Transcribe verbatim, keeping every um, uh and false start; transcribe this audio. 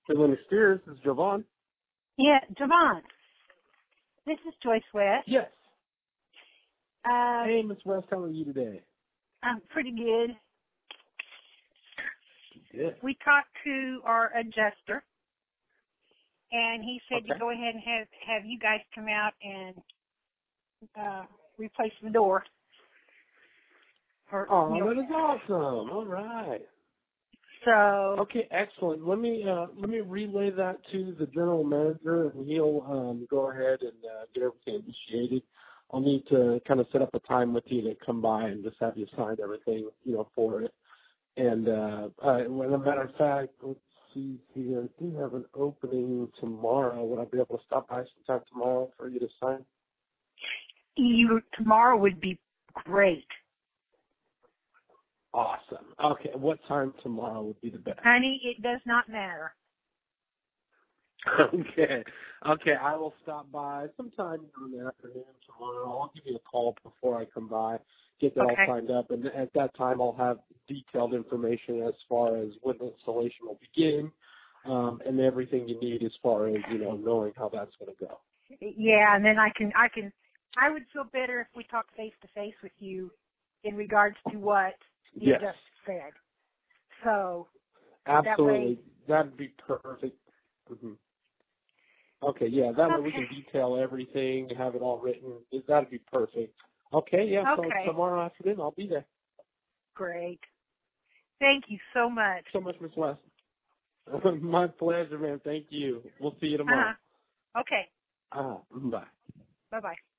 Helena Spears, this is Javon. Yeah, Javon. This is Joyce West. Yes. Uh, Hey, Miss West, how are you today? I'm pretty good. Good. We talked to our adjuster, and he said Okay. to go ahead and have, have you guys come out and uh, replace the door. Or, Oh, you know, that is awesome. All right. So Okay, excellent. Let me uh, let me relay that to the general manager, and he'll um, go ahead and uh, get everything initiated. I'll need to kind of set up a time with you to come by and just have you sign everything, you know, for it. And uh, uh, as a matter of fact, let's see here. I do have an opening tomorrow. Would I be able to stop by sometime tomorrow for you to sign? you, tomorrow would be great. Awesome. Okay, what time tomorrow would be the best? Honey, it does not matter. Okay. Okay, I will stop by sometime in the afternoon tomorrow. I'll give you a call before I come by, get that Okay. all signed up, and at that time I'll have detailed information as far as when the installation will begin, um, and everything you need as far as, you know, knowing how that's going to go. Yeah, and then I can, I can, I would feel better if we talked face to face with you in regards to what you Yes. just said. So Absolutely. that way, That'd be perfect. Mm-hmm. Okay, yeah, that way okay. we can detail everything, have it all written. That'd be perfect. Okay, yeah, Okay. so tomorrow afternoon I'll be there. Great. Thank you so much. So much, Miss West. My pleasure, man. Thank you. We'll see you tomorrow. Uh-huh. Okay. Uh, bye. Bye-bye.